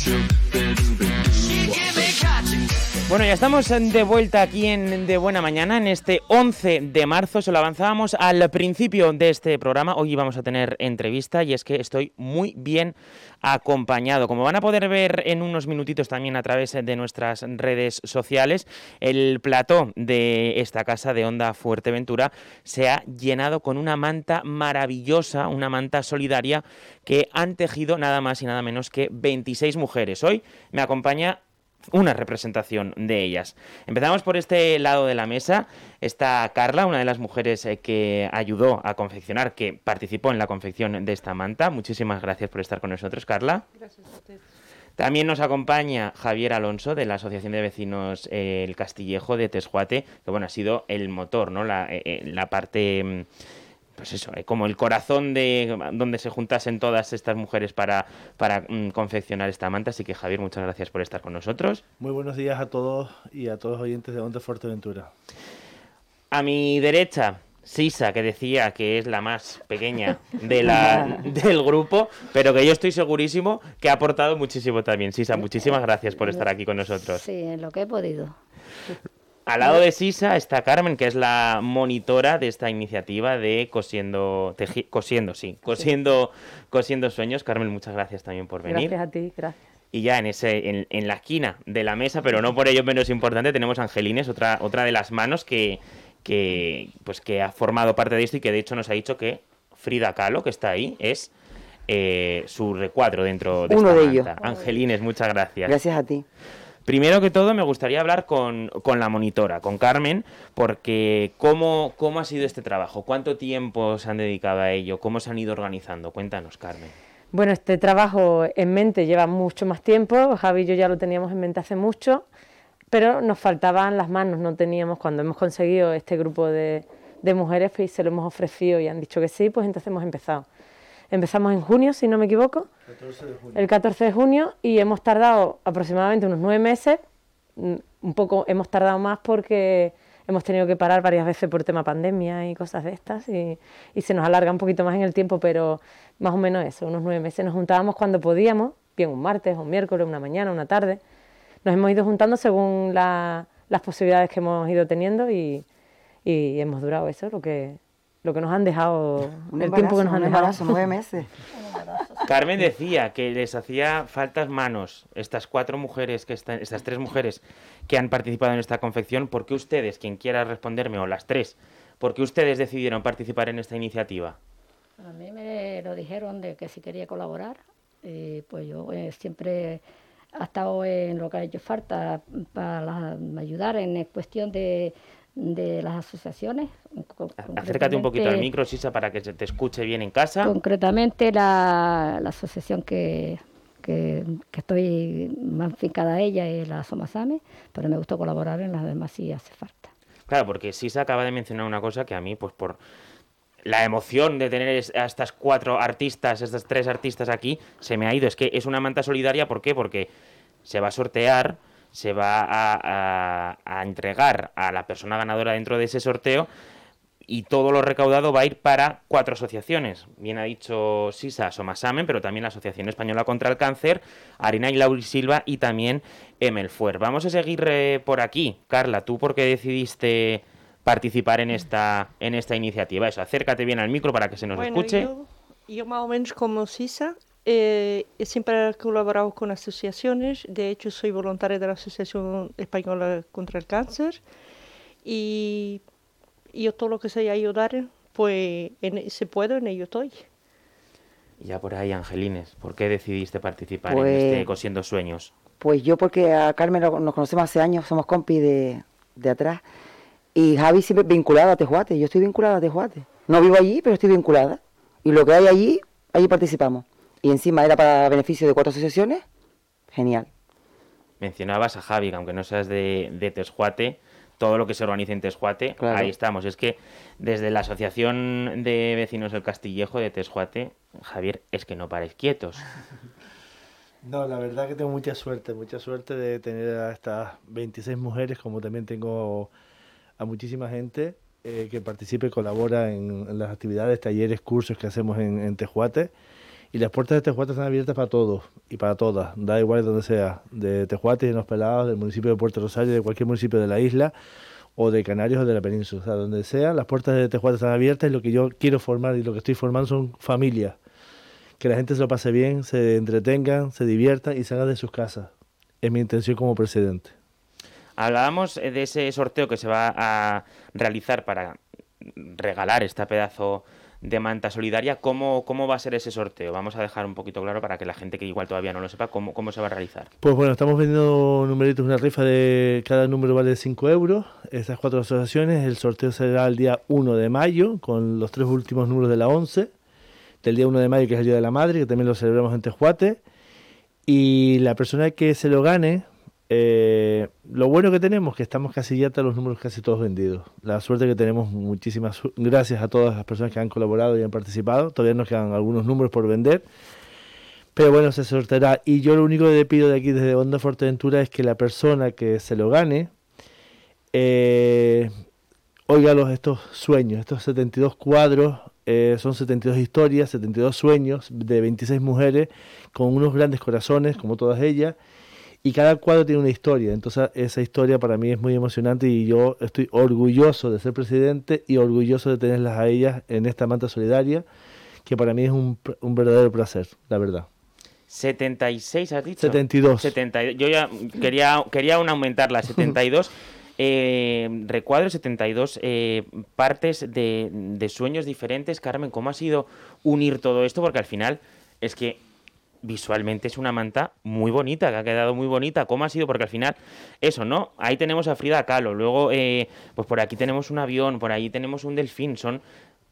Bueno, ya estamos de vuelta aquí en De Buena Mañana, en este 11 de marzo, se lo avanzábamos al principio de este programa. Hoy vamos a tener entrevista y es que estoy muy bien acompañado. Como van a poder ver en unos minutitos también a través de nuestras redes sociales, el plató de esta casa de Onda Fuerteventura se ha llenado con una manta maravillosa, una manta solidaria que han tejido nada más y nada menos que 26 mujeres. Hoy me acompaña una representación de ellas. Empezamos por este lado de la mesa. Está Carla, una de las mujeres que ayudó a confeccionar, que participó en la confección de esta manta. Muchísimas gracias por estar con nosotros, Carla. Gracias a usted. También nos acompaña Javier Alonso, de la Asociación de Vecinos El Castillejo de Tesjuate, que bueno, ha sido el motor, ¿no? La parte... Pues eso, como el corazón de donde se juntasen todas estas mujeres para confeccionar esta manta. Así que, Javier, muchas gracias por estar con nosotros. Muy buenos días a todos y a todos los oyentes de Onda Fuerteventura. A mi derecha, Sisa, que decía que es la más pequeña del grupo, pero que yo estoy segurísimo que ha aportado muchísimo también. Sisa, muchísimas gracias por estar aquí con nosotros. Sí, en lo que he podido. Al lado de Sisa está Carmen, que es la monitora de esta iniciativa de Cosiendo Sueños. Carmen, muchas gracias también por venir. Gracias a ti, gracias. Y ya en la esquina de la mesa, pero no por ello menos importante, tenemos a Angelines, otra de las manos que ha formado parte de esto y que de hecho nos ha dicho que Frida Kahlo, que está ahí, es su recuadro dentro de esta manta. Angelines, muchas gracias. Gracias a ti. Primero que todo, me gustaría hablar con la monitora, con Carmen, porque ¿cómo ha sido este trabajo? ¿Cuánto tiempo se han dedicado a ello? ¿Cómo se han ido organizando? Cuéntanos, Carmen. Bueno, este trabajo en mente lleva mucho más tiempo. Javi y yo ya lo teníamos en mente hace mucho, pero nos faltaban las manos, no teníamos. Cuando hemos conseguido este grupo de mujeres, pues se lo hemos ofrecido y han dicho que sí, pues entonces hemos empezado. Empezamos en junio, si no me equivoco, el 14 de junio, y hemos tardado aproximadamente unos 9 meses, un poco hemos tardado más porque hemos tenido que parar varias veces por tema pandemia y cosas de estas, y se nos alarga un poquito más en el tiempo, pero más o menos eso, unos 9 meses. Nos juntábamos cuando podíamos, bien un martes, un miércoles, una mañana, una tarde. Nos hemos ido juntando según las posibilidades que hemos ido teniendo y hemos durado eso, lo que nos han dejado, el tiempo que nos han dejado. 9 meses. Carmen decía que les hacía faltas manos, estas 4 mujeres, estas 3 mujeres que han participado en esta confección. ¿Por qué ustedes, quien quiera responderme, o las 3, por qué ustedes decidieron participar en esta iniciativa? A mí me lo dijeron de que si quería colaborar, pues yo siempre he estado en lo que ha hecho falta para ayudar en cuestión de las asociaciones. Acércate un poquito al micro, Sisa, para que se te escuche bien en casa. Concretamente la asociación que estoy más fincada a ella es la Somasame, pero me gusta colaborar en las demás si hace falta. Claro, porque Sisa acaba de mencionar una cosa que a mí, pues por la emoción de tener a estas 4 artistas, estas 3 artistas aquí, se me ha ido. Es que es una manta solidaria, ¿por qué? Porque se va a sortear, se va a entregar a la persona ganadora dentro de ese sorteo y todo lo recaudado va a ir para 4 asociaciones. Bien ha dicho Sisa, Somasamen, pero también la Asociación Española contra el Cáncer, Arina y Lauri Silva y también Emelfuer. Vamos a seguir por aquí. Carla, ¿tú por qué decidiste participar en esta iniciativa? Eso, acércate bien al micro para que se nos escuche. Yo más o menos como Sisa. Siempre he colaborado con asociaciones. De hecho, soy voluntaria de la Asociación Española contra el Cáncer y yo todo lo que sé ayudar, pues si puedo, en ello estoy. Ya por ahí, Angelines, ¿por qué decidiste participar en este Cosiendo Sueños? Pues yo porque a Carmen nos conocemos hace años, somos compis de atrás, y Javi siempre vinculada a Tesjuate. Yo estoy vinculada a Tesjuate, no vivo allí, pero estoy vinculada, y lo que hay allí participamos. Y encima era para beneficio de 4 asociaciones, genial. Mencionabas a Javi, que aunque no seas de Tesjuate, todo lo que se organice en Tesjuate, claro. Ahí estamos. Es que desde la Asociación de Vecinos del Castillejo de Tesjuate, Javier, es que no paráis quietos. No, la verdad que tengo mucha suerte de tener a estas 26 mujeres, como también tengo a muchísima gente que participa y colabora en las actividades, talleres, cursos que hacemos en Tesjuate. Y las puertas de Tejuate están abiertas para todos y para todas, da igual de donde sea, de Tejuate y de Los Pelados, del municipio de Puerto Rosario, de cualquier municipio de la isla, o de Canarios o de la península, o sea, donde sea, las puertas de Tejuate están abiertas y lo que yo quiero formar y lo que estoy formando son familias, que la gente se lo pase bien, se entretengan, se diviertan y salgan de sus casas. Es mi intención como presidente. Hablábamos de ese sorteo que se va a realizar para regalar este pedazo de manta solidaria. ¿Cómo va a ser ese sorteo? Vamos a dejar un poquito claro para que la gente que igual todavía no lo sepa cómo se va a realizar. Pues bueno, estamos vendiendo numeritos, una rifa de cada número vale 5 euros. Estas 4 asociaciones, el sorteo será el día 1 de mayo, con los 3 últimos números de la 11. Del día 1 de mayo, que es el Día de la Madre, que también lo celebramos en Tejuate. Y la persona que se lo gane, lo bueno que tenemos, que estamos casi ya hasta los números casi todos vendidos. La suerte que tenemos, muchísimas gracias a todas las personas que han colaborado y han participado. Todavía nos quedan algunos números por vender, pero bueno, se sorteará. Y yo lo único que le pido de aquí desde Onda Fuerteventura es que la persona que se lo gane oiga estos sueños, estos 72 cuadros. Son 72 historias, 72 sueños de 26 mujeres con unos grandes corazones, como todas ellas, y cada cuadro tiene una historia. Entonces esa historia para mí es muy emocionante y yo estoy orgulloso de ser presidente y orgulloso de tenerlas a ellas en esta manta solidaria, que para mí es un verdadero placer, la verdad. 76, ¿has dicho? 72. 72. Yo ya quería aún aumentarla, 72. Recuadros, 72 partes de sueños diferentes. Carmen, ¿cómo ha sido unir todo esto? Porque al final es que visualmente es una manta muy bonita, que ha quedado muy bonita. ¿Cómo ha sido? Porque al final, eso, ¿no? Ahí tenemos a Frida Kahlo, luego pues por aquí tenemos un avión, por ahí tenemos un delfín. Son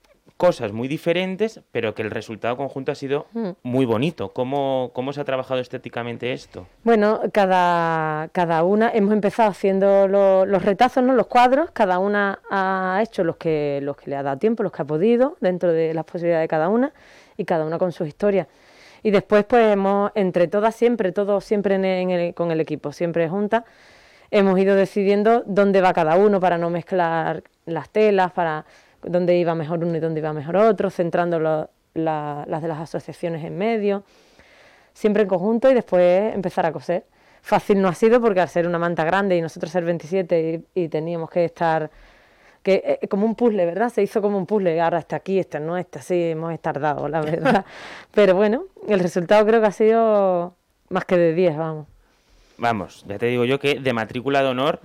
cosas muy diferentes, pero que el resultado conjunto ha sido muy bonito. ¿Cómo se ha trabajado estéticamente esto? Bueno, cada una hemos empezado haciendo los retazos, ¿no? Los cuadros, cada una ha hecho los que le ha dado tiempo, los que ha podido, dentro de las posibilidades de cada una, y cada una con sus historias. Y después, pues hemos, entre todas siempre, todos siempre con el equipo, siempre juntas, hemos ido decidiendo dónde va cada uno para no mezclar las telas, para dónde iba mejor uno y dónde iba mejor otro, centrando las de las asociaciones en medio, siempre en conjunto, y después empezar a coser. Fácil no ha sido porque al ser una manta grande y nosotros ser 27 y teníamos que estar, como un puzzle, ¿verdad? Se hizo como un puzzle, ahora está aquí, esta no está, sí, hemos tardado, la verdad. Pero bueno, el resultado creo que ha sido más que de 10, vamos. Vamos, ya te digo yo que de matrícula de honor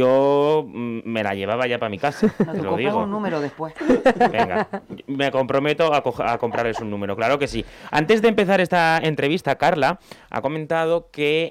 yo me la llevaba ya para mi casa, te lo digo. Un número después. Venga, me comprometo a comprarles un número, claro que sí. Antes de empezar esta entrevista, Carla ha comentado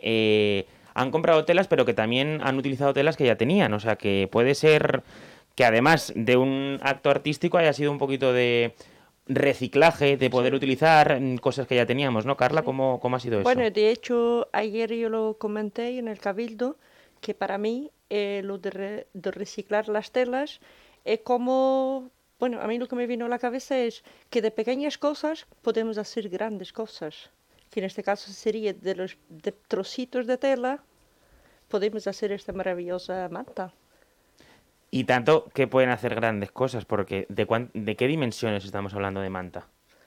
que han comprado telas, pero que también han utilizado telas que ya tenían. O sea, que puede ser que además de un acto artístico haya sido un poquito de reciclaje, de poder utilizar cosas que ya teníamos, ¿no, Carla? ¿Cómo ha sido eso? Bueno, de hecho, ayer yo lo comenté en el Cabildo, que para mí lo de reciclar las telas es como... Bueno, a mí lo que me vino a la cabeza es que de pequeñas cosas podemos hacer grandes cosas. Que en este caso sería de trocitos de tela, podemos hacer esta maravillosa manta. Y tanto que pueden hacer grandes cosas, porque ¿de qué dimensiones estamos hablando de manta?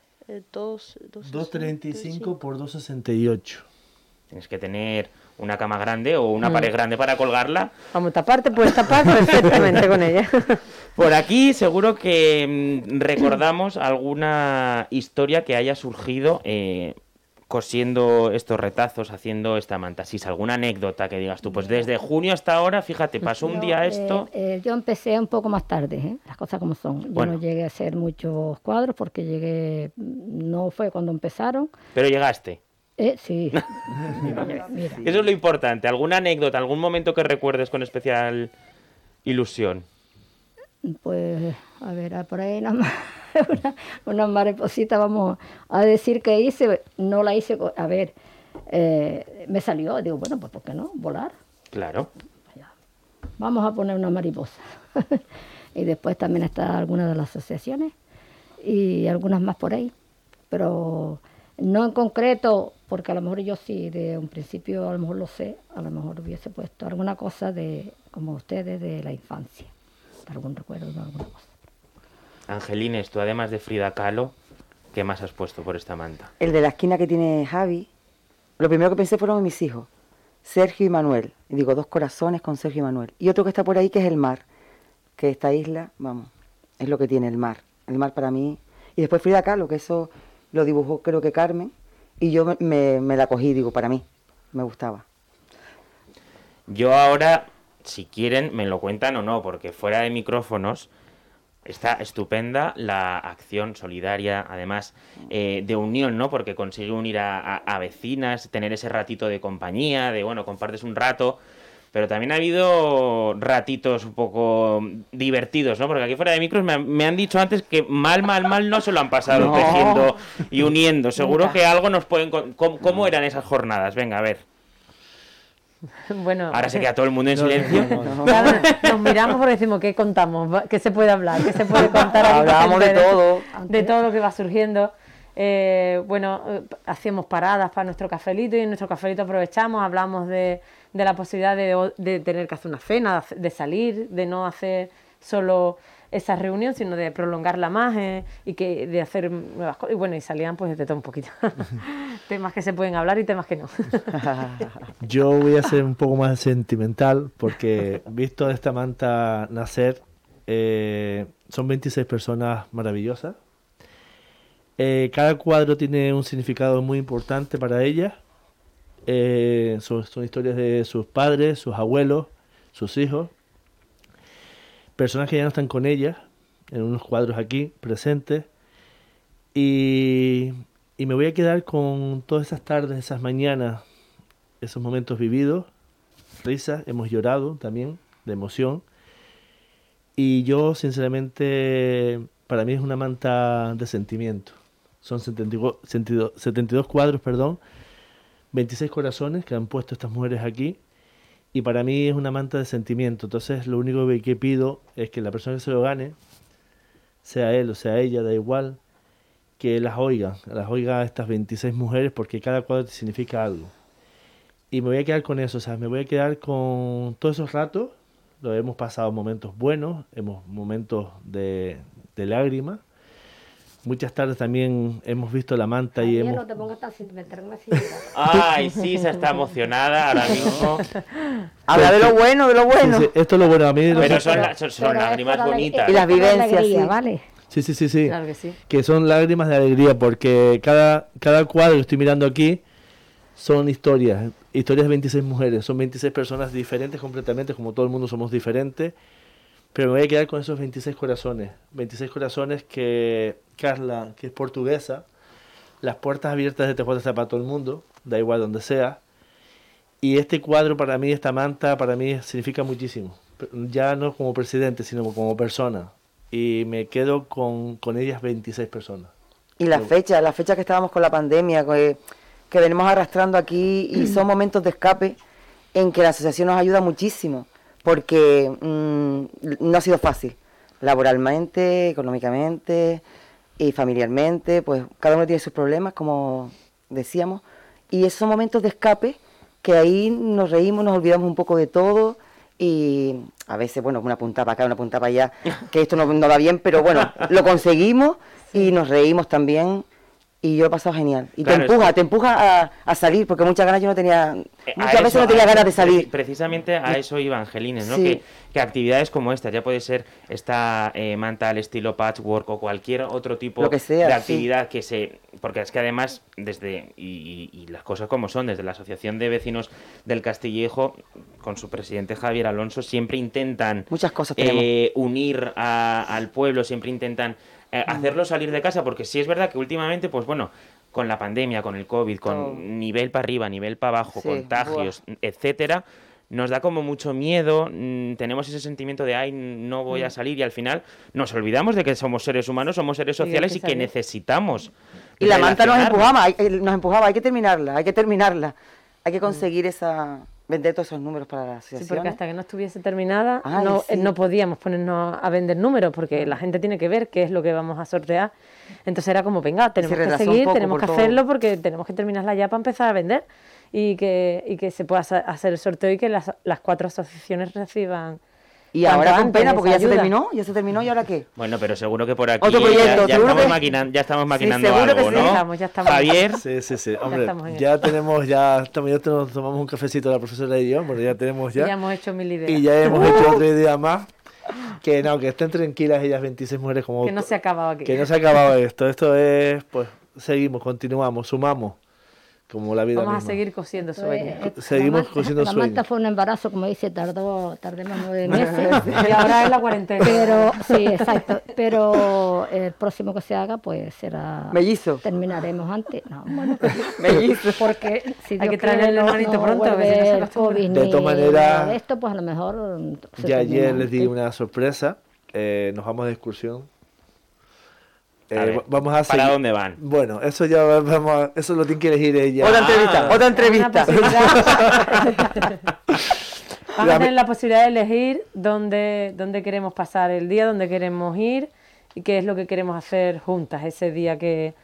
2,35 por 2,68. Tienes que tener una cama grande o una pared grande para colgarla. Vamos, taparte, puedes tapar perfectamente con ella. Por aquí seguro que recordamos alguna historia que haya surgido cosiendo estos retazos, haciendo esta manta. Si es alguna anécdota que digas tú, pues desde junio hasta ahora, fíjate, pasó un día esto... Yo empecé un poco más tarde, las cosas como son. Yo Bueno. no llegué a hacer muchos cuadros porque no fue cuando empezaron. Pero llegaste. Sí. Mira. Eso es lo importante. ¿Alguna anécdota, algún momento que recuerdes con especial ilusión? Pues, a ver, por ahí una mariposita, vamos a decir que hice, no la hice, a ver, me salió, digo, bueno, pues ¿por qué no? Volar. Claro. Vamos a poner una mariposa. Y después también está alguna de las asociaciones y algunas más por ahí, pero no en concreto, porque a lo mejor yo sí, de un principio a lo mejor lo sé, a lo mejor hubiese puesto alguna cosa como ustedes, de la infancia, algún recuerdo de alguna cosa. Angelines, tú además de Frida Kahlo, ¿Qué más has puesto por esta manta? El de la esquina que tiene Javi, lo primero que pensé fueron mis hijos, Sergio y Manuel. Y digo, 2 corazones con Sergio y Manuel. Y otro que está por ahí, que es el mar, que esta isla, vamos, es lo que tiene el mar. El mar para mí. Y después Frida Kahlo, que eso lo dibujó creo que Carmen, y yo me la cogí, digo, para mí, me gustaba. Yo ahora, si quieren, me lo cuentan o no, porque fuera de micrófonos está estupenda la acción solidaria, además de unión, ¿no? Porque consigue unir a vecinas, tener ese ratito de compañía, de, bueno, compartes un rato, pero también ha habido ratitos un poco divertidos, ¿no? Porque aquí fuera de micros me han dicho antes que mal no se lo han pasado No. tejiendo y uniendo. Seguro Nunca. que algo nos pueden... ¿Cómo eran esas jornadas? Venga, a ver. Bueno, Ahora se queda todo el mundo en silencio. claro, nos miramos porque decimos, ¿qué contamos? ¿Qué se puede hablar? ¿Qué se puede contar? Aquí Hablábamos que se de entere todo. De todo lo que va surgiendo. Hacíamos paradas para nuestro cafelito y en nuestro cafelito aprovechamos, hablamos de la posibilidad de tener que hacer una cena, de salir, de no hacer solo esa reunión, sino de prolongarla más y que de hacer nuevas cosas. Y bueno, y salían pues de todo un poquito. Temas que se pueden hablar y temas que no. Yo voy a ser un poco más sentimental porque visto esta manta nacer, son 26 personas maravillosas. Cada cuadro tiene un significado muy importante para ellas. Son historias de sus padres, sus abuelos, sus hijos. Personas que ya no están con ellas, en unos cuadros aquí presentes. Y me voy a quedar con todas esas tardes, esas mañanas, esos momentos vividos, risas, hemos llorado también, de emoción. Y yo, sinceramente, para mí es una manta de sentimiento. Son 72 cuadros, 26 corazones que han puesto estas mujeres aquí. Y para mí es una manta de sentimiento. Entonces lo único que pido es que la persona que se lo gane, sea él o sea ella, da igual, que las oiga a estas 26 mujeres, porque cada cuadro significa algo. Y me voy a quedar con eso, o sea, me voy a quedar con todos esos ratos. Lo hemos pasado momentos buenos, momentos de lágrimas. Muchas tardes también hemos visto la manta y hemos... No te pongas tan sentimental, así. Ay, sí, se está emocionada ahora mismo. Habla de lo bueno, de lo bueno. Sí, esto es lo bueno a mí. Pero son lágrimas bonitas. Y las vivencias, sí. ¿Vale? Sí. Claro que sí. Que son lágrimas de alegría, porque cada cuadro que estoy mirando aquí son historias de 26 mujeres, son 26 personas diferentes completamente, como todo el mundo somos diferentes, pero me voy a quedar con esos 26 corazones que Carla, que es portuguesa, las puertas abiertas de TJ está para todo el mundo, da igual donde sea, y este cuadro para mí, esta manta, para mí significa muchísimo, ya no como presidente, sino como persona, y me quedo con ellas 26 personas. Y la fecha que estábamos con la pandemia, que venimos arrastrando aquí, y son momentos de escape en que la asociación nos ayuda muchísimo, porque no ha sido fácil, laboralmente, económicamente y familiarmente, pues cada uno tiene sus problemas, como decíamos, y esos son momentos de escape que ahí nos reímos, nos olvidamos un poco de todo, y a veces, bueno, una puntada para acá, una puntada para allá, que esto no va bien, pero bueno, lo conseguimos y nos reímos también. Y yo he pasado genial. Y claro, te empuja a salir, porque muchas ganas yo no tenía, muchas veces no tenía ganas de salir. Precisamente a eso iba, Angelines, ¿no? Sí. Que actividades como esta, ya puede ser esta manta al estilo patchwork o cualquier otro tipo Lo que sea, de actividad porque es que además, y las cosas como son, desde la Asociación de Vecinos del Castillejo, con su presidente Javier Alonso, siempre intentan Muchas cosas unir al pueblo, siempre intentan hacerlo salir de casa, porque sí es verdad que últimamente, pues bueno, con la pandemia, con el COVID, con nivel para arriba, nivel para abajo, Sí, contagios, etcétera, nos da como mucho miedo, tenemos ese sentimiento de, ay, no voy a salir, y al final nos olvidamos de que somos seres humanos, somos seres sociales y que necesitamos. Y la manta nos relacionarnos. empujaba, hay que terminarla, hay que conseguir vender todos esos números para la asociación. Sí, porque hasta que no estuviese terminada Ay, sí. no podíamos ponernos a vender números, porque la gente tiene que ver qué es lo que vamos a sortear. Entonces era como, venga, tenemos que retrasó un seguir, poco tenemos que por hacerlo porque tenemos que terminarla ya para empezar a vender y que se pueda hacer el sorteo y que las 4 asociaciones reciban Y ahora con antes pena, les porque ya ayuda. se terminó, ¿y ahora qué? Bueno, pero seguro que por aquí Otro proyecto, ya seguro estamos que- maquinando, ya estamos maquinando seguro que algo, sí, ¿no? ya estamos. Javier, Sí. Hombre, estamos en ya nos tomamos un cafecito a la profesora y yo, porque ya tenemos Ya hemos hecho 1000 ideas. Y ya hemos hecho otra idea más. Que no, que estén tranquilas ellas 26 mujeres como... Que no se ha acabado aquí. Que no se ha acabado esto. Esto es, pues, seguimos, continuamos, sumamos. Como la vida Vamos a misma. seguir cosiendo sueños. Seguimos cosiendo La sueños. Marta fue un embarazo, como dice, tardemos 9 meses. Y ahora es la cuarentena. Pero, sí, exacto. Pero el próximo que se haga, pues será... Mellizo. Terminaremos antes. No, bueno, Mellizo. porque si Hay Dios que traerle quiere, el hermanito pronto, a ver si no se vuelve el acostumbra. COVID De ni todas maneras, nada de esto, pues a lo mejor se Ya ayer termina les di antes. una sorpresa. Nos vamos de excursión. A ver, vamos a ¿para seguir- dónde van? Bueno, eso ya eso lo tiene que elegir ella. Otra entrevista, otra Una entrevista. posibilidad. Vamos La- a tener la posibilidad de elegir dónde queremos pasar el día, dónde queremos ir y qué es lo que queremos hacer juntas ese día que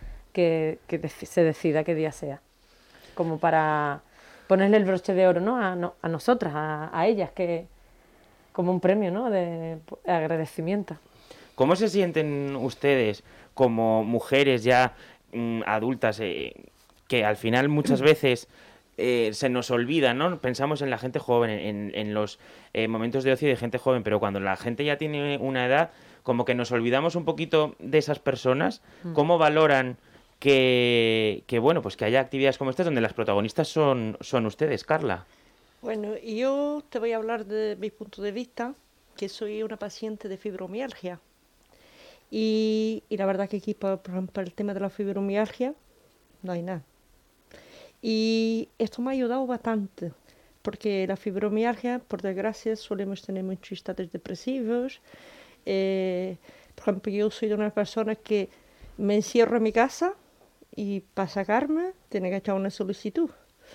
se decida qué día sea. Como para ponerle el broche de oro, ¿no? A nosotras, a ellas, que como un premio, ¿no? De agradecimiento. ¿Cómo se sienten ustedes como mujeres ya adultas que al final muchas veces se nos olvida, ¿no? Pensamos en la gente joven, en los momentos de ocio de gente joven, pero cuando la gente ya tiene una edad, como que nos olvidamos un poquito de esas personas. ¿Cómo valoran que bueno, pues que haya actividades como estas donde las protagonistas son ustedes, Carla? Bueno, yo te voy a hablar de mi punto de vista, que soy una paciente de fibromialgia. Y la verdad que aquí, por ejemplo, el tema de la fibromialgia, no hay nada. Y esto me ha ayudado bastante, porque la fibromialgia, por desgracia, solemos tener muchos estados depresivos. Por ejemplo, yo soy de una persona que me encierro en mi casa y para sacarme tiene que echar una solicitud.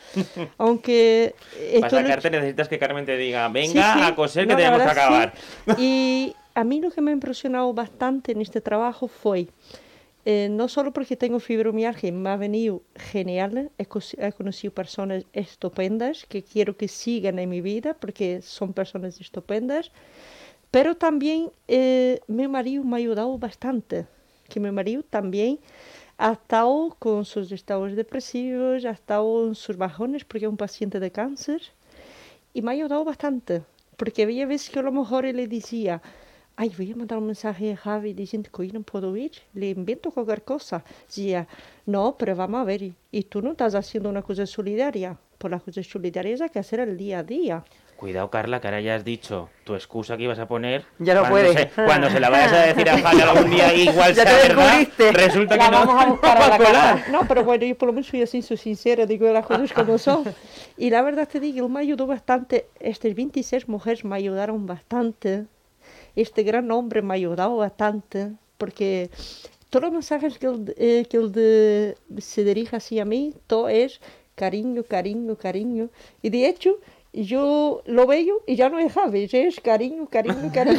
Aunque Para esto sacarte necesitas que Carmen te diga, venga Sí, sí. a coser que No, la tenemos que verdad, acabar. sí. Y a mí lo que me ha impresionado bastante en este trabajo fue, no solo porque tengo fibromialgia, me ha venido genial, he conocido personas estupendas que quiero que sigan en mi vida porque son personas estupendas, pero también mi marido me ha ayudado bastante, que mi marido también ha estado con sus estados depresivos, ha estado en sus bajones porque es un paciente de cáncer y me ha ayudado bastante, porque había veces que a lo mejor él le decía, ay, voy a mandar un mensaje a Javi diciendo que hoy no puedo ir, le invento cualquier cosa. Decía, no, pero vamos a ver, y tú no estás haciendo una cosa solidaria, por las cosas solidarias hay que hacer el día a día. Cuidado, Carla, que ahora ya has dicho tu excusa que ibas a poner. Ya no cuando puede. cuando se la vayas a decir a Javi algún día igual Ya sea te verdad, descubriste. resulta La que no vamos a buscar a va la a colar. No, pero bueno, yo por lo menos soy así, soy sincera, digo las cosas como son. Y la verdad te digo, él me ayudó bastante, estas 26 mujeres me ayudaron bastante, este gran hombre me ha ayudado bastante, porque todos los mensajes que él se dirige así a mí, todo es cariño, cariño, cariño. Y de hecho, yo lo veo y ya no es Javi, es cariño, cariño, cariño.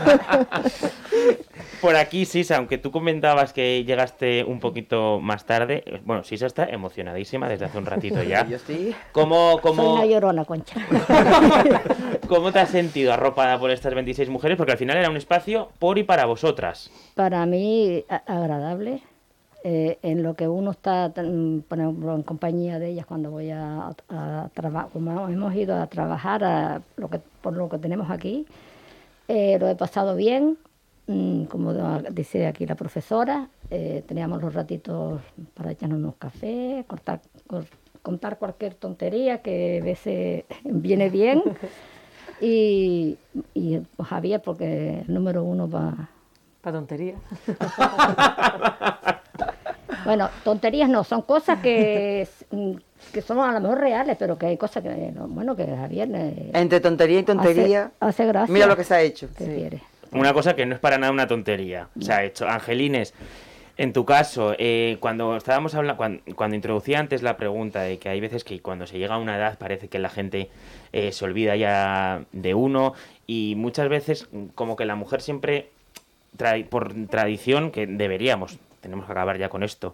Por aquí, Sisa, aunque tú comentabas que llegaste un poquito más tarde, bueno, Sisa está emocionadísima desde hace un ratito ya. Yo sí. ¿Cómo, Soy una llorona, Concha. ¿Cómo te has sentido arropada por estas 26 mujeres? Porque al final era un espacio por y para vosotras. Para mí, agradable. En lo que uno está, por ejemplo, en compañía de ellas cuando voy a trabajar, como hemos ido a trabajar por lo que tenemos aquí, lo he pasado bien, como dice aquí la profesora, teníamos los ratitos para echarnos unos cafés, contar cualquier tontería que a veces viene bien, y pues, Javier, porque el número uno va... Para tontería. Bueno, tonterías no, son cosas que son a lo mejor reales, pero que hay cosas que, bueno, que Javier Entre tontería y tontería, hace gracia. mira lo que se ha hecho. ¿Qué quiere? Una cosa que no es para nada una tontería. Se ha hecho. Angelines, en tu caso, cuando estábamos hablando, cuando introducía antes la pregunta de que hay veces que cuando se llega a una edad parece que la gente se olvida ya de uno, y muchas veces como que la mujer siempre, por tradición, que tenemos que acabar ya con esto,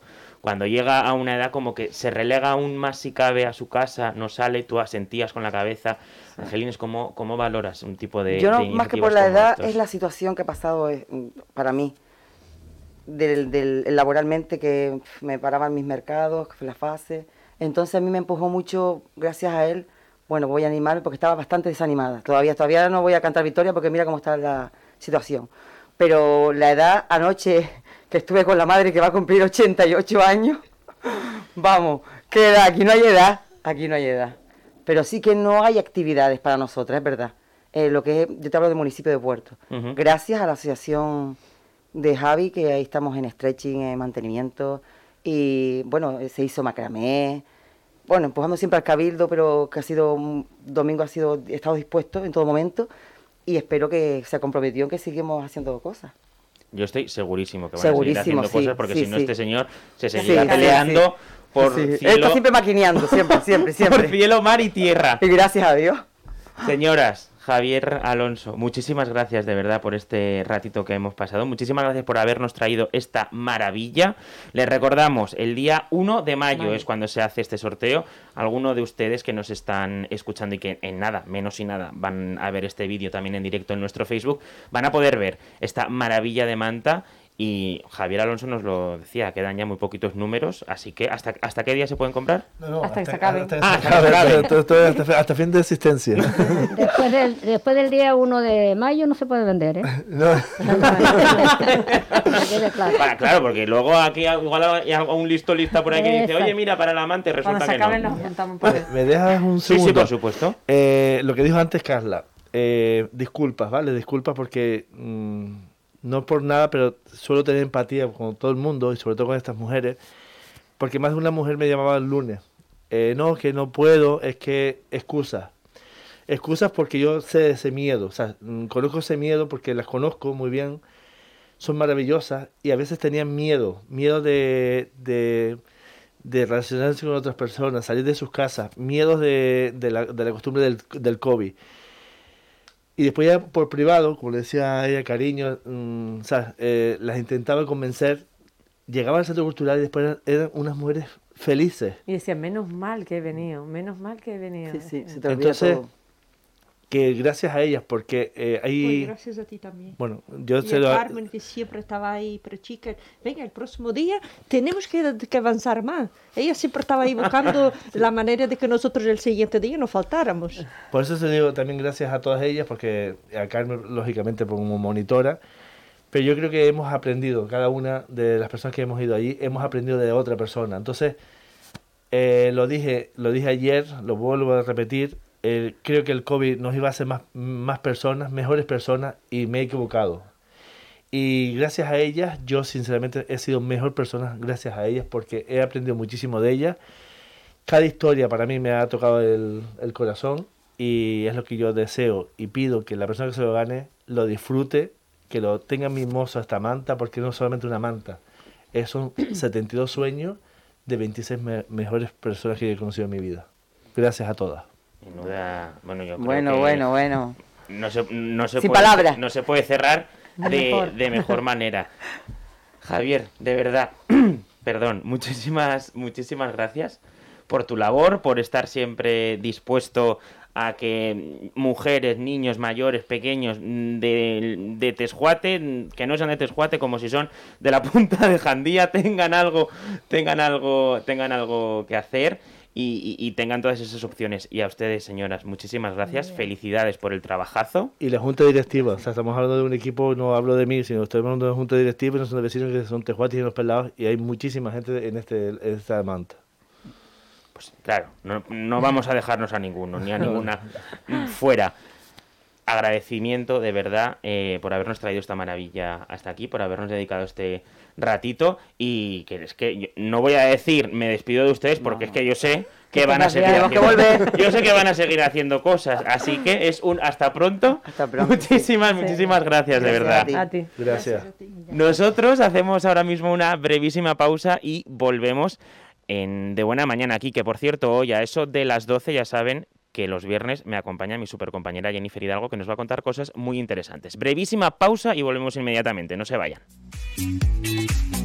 cuando llega a una edad como que se relega aún más si cabe a su casa, no sale, tú asentías con la cabeza. Sí. Angelines, ¿cómo valoras un tipo de Yo no, de más que por la edad, estos? es la situación que ha pasado para mí, laboralmente, que me paraban mis mercados, la fase. Entonces a mí me empujó mucho, gracias a él. Bueno, voy a animarme porque estaba bastante desanimada. Todavía no voy a cantar victoria porque mira cómo está la situación. Pero la edad, anoche que estuve con la madre que va a cumplir 88 años, vamos, ¿qué edad? Aquí no hay edad. Pero sí que no hay actividades para nosotras, es verdad. Yo te hablo del municipio de Puerto. Gracias a la asociación de Javi, que ahí estamos en stretching, en mantenimiento, y bueno, se hizo macramé. Bueno, empujando siempre al cabildo, pero que domingo he estado dispuesto en todo momento y espero que se comprometió en que seguimos haciendo cosas. Yo estoy segurísimo que van a seguir haciendo cosas, porque si no este señor se seguirá peleando por cielo... Él está siempre maquineando, siempre. Por cielo, mar y tierra. Y gracias a Dios. Señoras, Javier, Alonso, muchísimas gracias de verdad por este ratito que hemos pasado. Muchísimas gracias por habernos traído esta maravilla. Les recordamos, el día 1 de mayo es cuando se hace este sorteo. Alguno de ustedes que nos están escuchando y que en nada, menos y nada, van a ver este vídeo también en directo en nuestro Facebook, van a poder ver esta maravilla de manta. Y Javier Alonso nos lo decía, quedan ya muy poquitos números, así que ¿hasta qué día se pueden comprar? No, hasta que se acaben. Hasta fin de existencia. Después del día 1 de mayo no se puede vender, ¿eh? No. Claro, porque luego aquí igual hay un lista por ahí que dice, oye, mira, para el amante, resulta que no. Cuando se acaben nos juntamos por eso. ¿Me dejas un segundo? Sí, por supuesto. Lo que dijo antes Carla, disculpas, ¿vale? Disculpas porque... no por nada, pero suelo tener empatía con todo el mundo y sobre todo con estas mujeres, porque más de una mujer me llamaba el lunes. No, que no puedo, es que excusas. Excusas porque yo sé ese miedo, o sea, conozco ese miedo porque las conozco muy bien, son maravillosas y a veces tenían miedo de relacionarse con otras personas, salir de sus casas, miedos de la costumbre del COVID. Y después ya por privado, como le decía ella, cariño, las intentaba convencer, llegaba al centro cultural y después eran unas mujeres felices. Y decían, menos mal que he venido. Sí, se te olvida entonces, todo. Que gracias a ellas, porque ahí... Pues gracias a ti también. Bueno, yo y a Carmen, que siempre estaba ahí, pero chica, venga, el próximo día tenemos que avanzar más. Ella siempre estaba ahí buscando la manera de que nosotros el siguiente día no faltáramos. Por eso te digo también gracias a todas ellas, porque a Carmen, lógicamente, como monitora, pero yo creo que hemos aprendido, cada una de las personas que hemos ido allí, hemos aprendido de otra persona. Entonces, lo dije ayer, lo vuelvo a repetir, creo que el COVID nos iba a hacer más personas, mejores personas, y me he equivocado. Y gracias a ellas, yo sinceramente he sido mejor persona gracias a ellas, porque he aprendido muchísimo de ellas. Cada historia para mí me ha tocado el corazón, y es lo que yo deseo y pido, que la persona que se lo gane lo disfrute, que lo tenga mimoso esta manta, porque no es solamente una manta, son 72 sueños de 26 mejores personas que he conocido en mi vida. Gracias a todas. Bueno, yo creo Bueno. No se Sin puede, palabras. no se puede cerrar de mejor manera. Javier, de verdad, perdón, muchísimas gracias por tu labor, por estar siempre dispuesto a que mujeres, niños, mayores, pequeños de Tesjuate, que no sean de Tesjuate, como si son de la punta de Jandía, tengan algo que hacer. Y tengan todas esas opciones. Y a ustedes, señoras, muchísimas gracias. Felicidades por el trabajajazo. Y la junta directiva, o sea, estamos hablando de un equipo, no hablo de mí, sino estoy hablando de una junta directiva, y no son de vecinos que son tejuates y los pelados, y hay muchísima gente en esta manta. Pues claro, no vamos a dejarnos a ninguno, ni a ninguna fuera. Agradecimiento de verdad por habernos traído esta maravilla hasta aquí, por habernos dedicado este ratito, y que es que no voy a decir me despido de ustedes porque es que yo sé que van a seguir haciendo cosas, así que es un hasta pronto. Muchísimas gracias, de verdad. A ti. Gracias. Nosotros hacemos ahora mismo una brevísima pausa y volvemos de buena mañana aquí, que por cierto hoy a eso de las 12 ya saben que los viernes me acompaña mi supercompañera Jennifer Hidalgo, que nos va a contar cosas muy interesantes. Brevísima pausa y volvemos inmediatamente, no se vayan.